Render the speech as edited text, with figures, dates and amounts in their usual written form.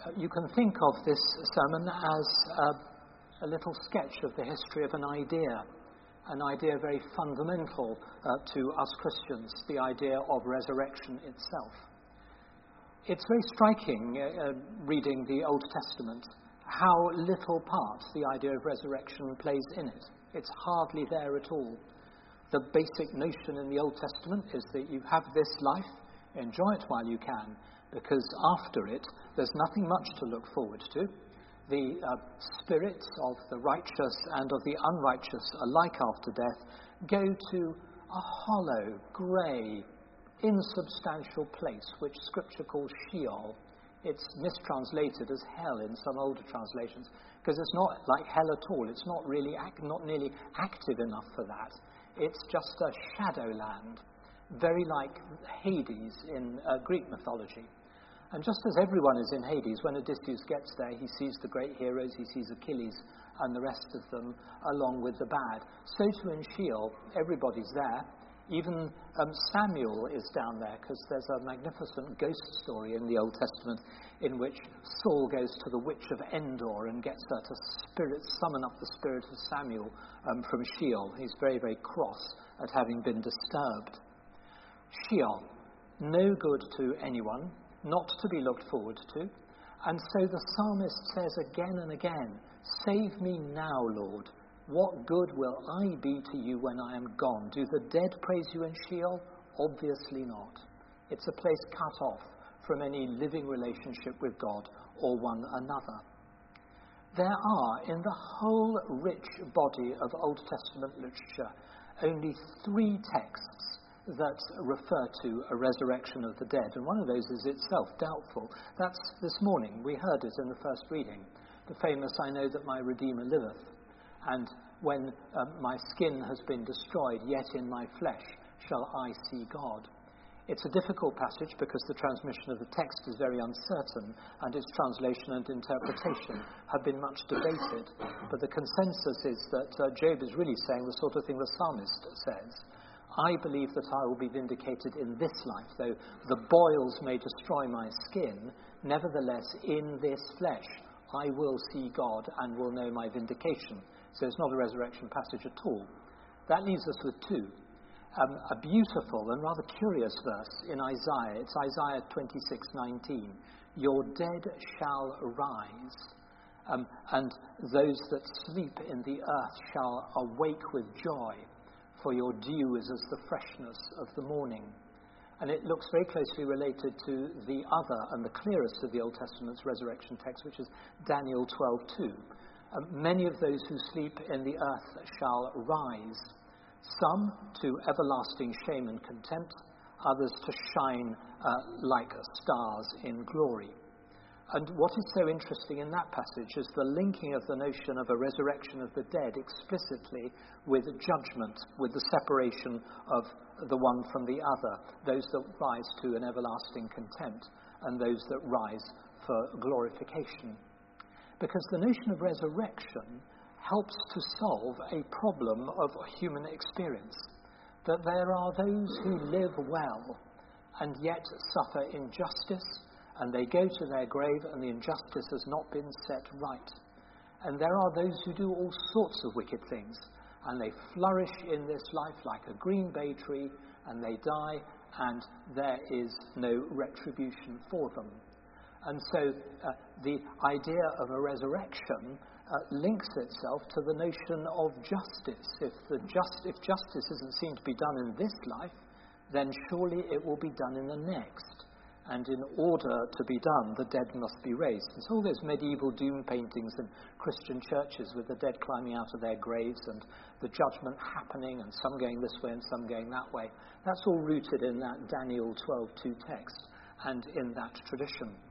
You can think of this sermon as a little sketch of the history of an idea very fundamental to us Christians, the idea of resurrection itself. It's very striking, reading the Old Testament, how little part the idea of resurrection plays in it. It's hardly there at all. The basic notion in the Old Testament is that you have this life, enjoy it while you can, because after it, there's nothing much to look forward to. The spirits of the righteous and of the unrighteous alike after death go to a hollow, grey, insubstantial place, which Scripture calls Sheol. It's mistranslated as hell in some older translations, because it's not like hell at all. It's not nearly active enough for that. It's just a shadow land, very like Hades in Greek mythology. And just as everyone is in Hades, when Odysseus gets there, he sees the great heroes, he sees Achilles and the rest of them, along with the bad. So too in Sheol, everybody's there. Even Samuel is down there, because there's a magnificent ghost story in the Old Testament in which Saul goes to the witch of Endor and gets her to summon up the spirit of Samuel from Sheol. He's very, very cross at having been disturbed. Sheol, no good to anyone, not to be looked forward to. And so the psalmist says again and again, "Save me now, Lord. What good will I be to you when I am gone? Do the dead praise you in Sheol? Obviously not. It's a place cut off from any living relationship with God or one another." There are, in the whole rich body of Old Testament literature, only 3 texts that refer to a resurrection of the dead, and one of those is itself doubtful. That's this morning. We heard it in the first reading. The famous, "I know that my Redeemer liveth, and when my skin has been destroyed, yet in my flesh shall I see God." It's a difficult passage because the transmission of the text is very uncertain, and its translation and interpretation have been much debated. But the consensus is that Job is really saying the sort of thing the psalmist says. "I believe that I will be vindicated in this life, though the boils may destroy my skin, nevertheless in this flesh I will see God and will know my vindication." So it's not a resurrection passage at all. That leaves us with 2. A beautiful and rather curious verse in Isaiah. It's Isaiah 26:19. "Your dead shall rise, and those that sleep in the earth shall awake with joy, for your dew is as the freshness of the morning." And it looks very closely related to the other and the clearest of the Old Testament's resurrection text, which is Daniel 12:2. "Many of those who sleep in the earth shall rise, some to everlasting shame and contempt, others to shine like stars in glory." And what is so interesting in that passage is the linking of the notion of a resurrection of the dead explicitly with judgment, with the separation of the one from the other, those that rise to an everlasting contempt and those that rise for glorification. Because the notion of resurrection helps to solve a problem of human experience, that there are those who live well and yet suffer injustice, and they go to their grave and the injustice has not been set right. And there are those who do all sorts of wicked things, and they flourish in this life like a green bay tree, and they die, and there is no retribution for them. And so the idea of a resurrection links itself to the notion of justice. If justice isn't seen to be done in this life, then surely it will be done in the next. And in order to be done, the dead must be raised. There's all those medieval doom paintings in Christian churches with the dead climbing out of their graves and the judgment happening and some going this way and some going that way. That's all rooted in that Daniel 12:2 text and in that tradition.